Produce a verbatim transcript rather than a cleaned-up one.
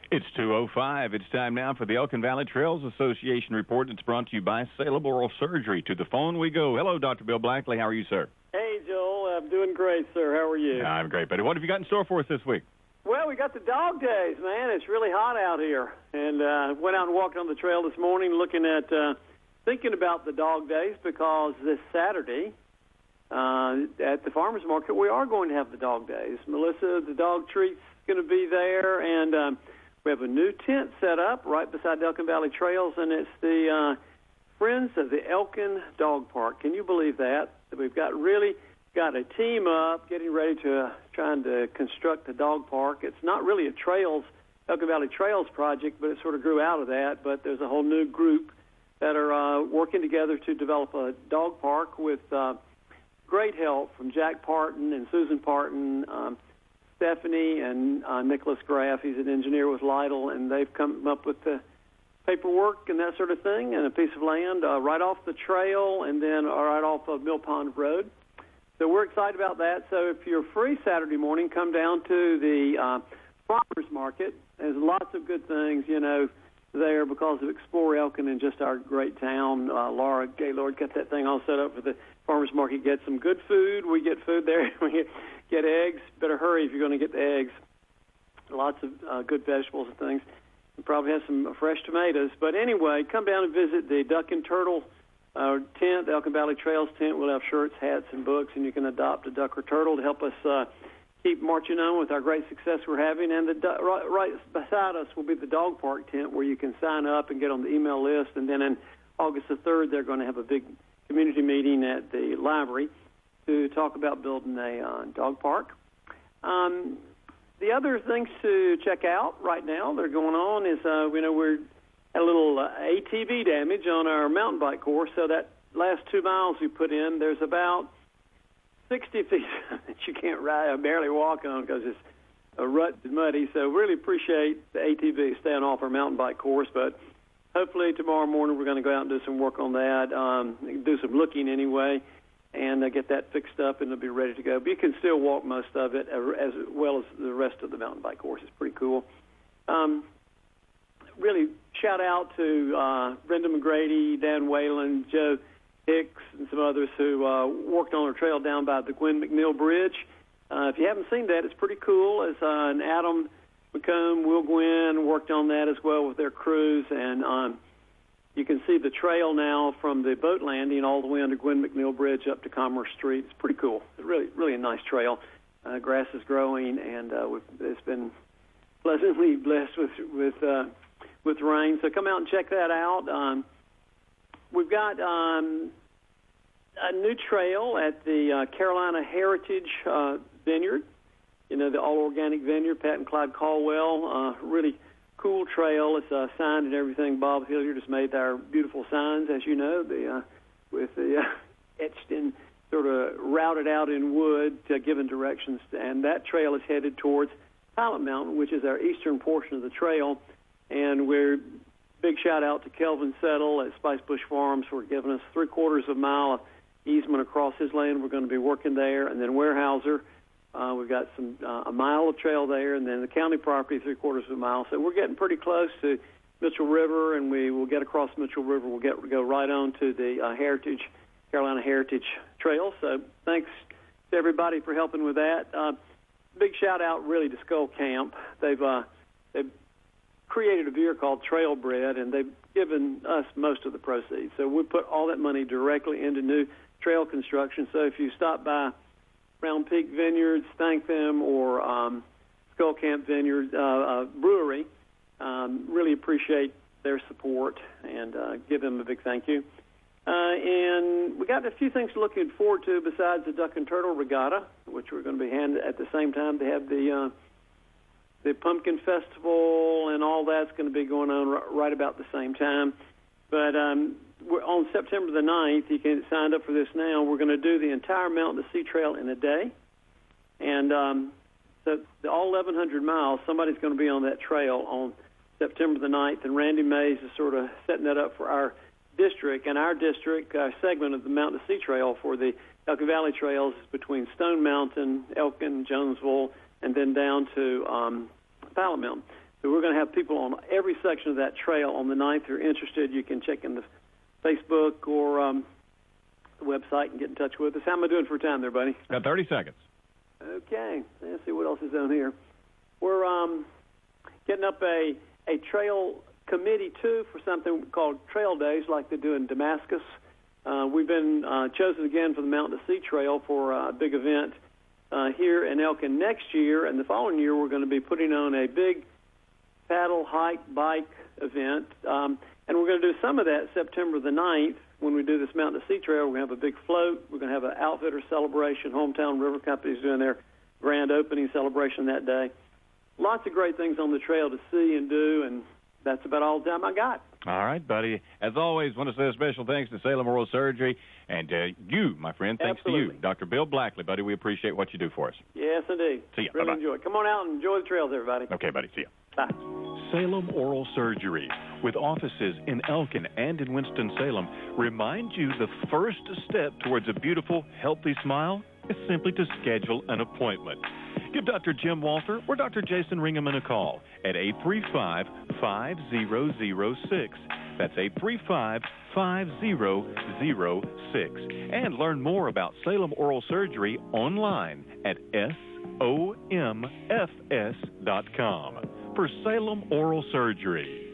It's two oh five. It's time now for the Elkin Valley Trails Association report. It's brought to you by Salem Oral Surgery. To the phone we go. Hello, Doctor Bill Blackley. How are you, sir? Hey, Joel. I'm doing great, sir. How are you? I'm great, buddy. What have you got in store for us this week? Well, we got the dog days, man. It's really hot out here. And uh, went out and walked on the trail this morning looking at, uh, thinking about the dog days because this Saturday uh, at the farmer's market, we are going to have the dog days. Melissa, the dog treat's going to be there, and um, we have a new tent set up right beside the Elkin Valley Trails, and it's the uh, Friends of the Elkin Dog Park. Can you believe that? We've got really got a team up getting ready to uh, trying to construct a dog park. It's not really a trails, Elkin Valley Trails project, but it sort of grew out of that. But there's a whole new group that are uh, working together to develop a dog park with uh, great help from Jack Parton and Susan Parton, um, Stephanie and uh, Nicholas Graff. He's an engineer with Lytle, and they've come up with the paperwork and that sort of thing, and a piece of land uh, right off the trail and then uh, right off of Mill Pond Road. So we're excited about that. So if you're free Saturday morning, come down to the uh, farmers market. There's lots of good things, you know, there because of Explore Elkin and just our great town. Uh, Laura Gaylord got that thing all set up for the farmers market. Get some good food. We get food there. We get, get eggs. Better hurry if you're going to get the eggs. Lots of uh, good vegetables and things. We probably have some fresh tomatoes. But anyway, come down and visit the Duck and Turtle uh, tent, the Elkin Valley Trails tent. We'll have shirts, hats, and books, and you can adopt a duck or turtle to help us uh, keep marching on with our great success we're having. And the right, right beside us will be the dog park tent where you can sign up and get on the email list. And then on August the third, they're going to have a big community meeting at the library to talk about building a uh, dog park. Um, the other things to check out right now that are going on is, uh, you know, we're had a little uh, A T V damage on our mountain bike course. So that last two miles we put in, there's about sixty feet that you can't ride or barely walk on because it's a rut and muddy. So really appreciate the A T V staying off our mountain bike course. But hopefully tomorrow morning we're going to go out and do some work on that, um, do some looking anyway, and uh, get that fixed up, and it'll be ready to go. But you can still walk most of it as well as the rest of the mountain bike course. It's pretty cool. Um, really shout out to uh, Brenda McGrady, Dan Whalen, Joe Hicks, and some others who uh, worked on our trail down by the Gwen McNeil Bridge. Uh, if you haven't seen that, it's pretty cool. It's uh, an Adam McComb, Will Gwynn worked on that as well with their crews, and um, you can see the trail now from the boat landing all the way under Gwen McNeil Bridge up to Commerce Street. It's pretty cool. It's really, really a nice trail. Uh, grass is growing, and uh, we've, it's been pleasantly blessed with with uh, with rain. So come out and check that out. Um, we've got um, a new trail at the uh, Carolina Heritage uh, Vineyard. You know, the all-organic vineyard, Pat and Clyde Caldwell. Uh, really cool trail. It's uh, signed and everything. Bob Hilliard has made our beautiful signs, as you know, the uh, with the uh, etched in, sort of routed out in wood, uh, given directions. And that trail is headed towards Pilot Mountain, which is our eastern portion of the trail. And we're big shout-out to Kelvin Settle at Spice Bush Farms for giving us three-quarters of a mile of easement across his land. We're going to be working there. And then Weyerhaeuser. Uh, we've got some uh, a mile of trail there, and then the county property three quarters of a mile. So we're getting pretty close to Mitchell River, and we will get across Mitchell River. We'll get go right on to the uh, Heritage Carolina Heritage Trail. So thanks to everybody for helping with that. Uh, big shout out really to Skull Camp. They've uh, they've created a veer called Trailbred, and they've given us most of the proceeds. So we put all that money directly into new trail construction. So if you stop by Round Peak Vineyards, thank them, or um, Skull Camp Vineyard uh, uh, Brewery. Um, really appreciate their support and uh, give them a big thank you. Uh, and we got a few things looking forward to besides the Duck and Turtle Regatta, which we're going to be handed at the same time. They have the uh, the Pumpkin Festival, and all that's going to be going on r- right about the same time. But um, we're on September the ninth, you can sign up for this now. We're going to do the entire Mountain to Sea Trail in a day. And um, so the, all eleven hundred miles, somebody's going to be on that trail on September the ninth. And Randy Mays is sort of setting that up for our district. And our district uh, segment of the Mountain to Sea Trail for the Elkin Valley Trails is between Stone Mountain, Elkin, Jonesville, and then down to um, Pilot Mountain. So we're going to have people on every section of that trail on the ninth. If you're interested, you can check in the Facebook or um, the website and get in touch with us. How am I doing for time there, buddy? Got thirty seconds. Okay. Let's see what else is on here. We're um, getting up a, a trail committee, too, for something called Trail Days like they do in Damascus. Uh, we've been uh, chosen again for the Mountain to Sea Trail for a big event uh, here in Elkin next year. And the following year, we're going to be putting on a big paddle, hike, bike event. Um, and we're going to do some of that September the ninth when we do this Mountain to Sea Trail. We're going to have a big float. We're going to have an outfitter celebration. Hometown River Company is doing their grand opening celebration that day. Lots of great things on the trail to see and do, and that's about all the time I got. All right, buddy. As always, want to say a special thanks to Salem Oral Surgery and uh, you, my friend. Thanks Absolutely. to you, Doctor Bill Blackley, buddy. We appreciate what you do for us. Yes, indeed. See ya. Really Bye-bye. enjoy it. Come on out and enjoy the trails, everybody. Okay, buddy. See ya. Bye. Salem Oral Surgery, with offices in Elkin and in Winston-Salem, remind you the first step towards a beautiful, healthy smile is simply to schedule an appointment. Give Doctor Jim Walter or Doctor Jason Ringeman a call at eight three five, five zero zero six. That's eight three five, five zero zero six. And learn more about Salem Oral Surgery online at S O M F S dot com. For Salem Oral Surgery.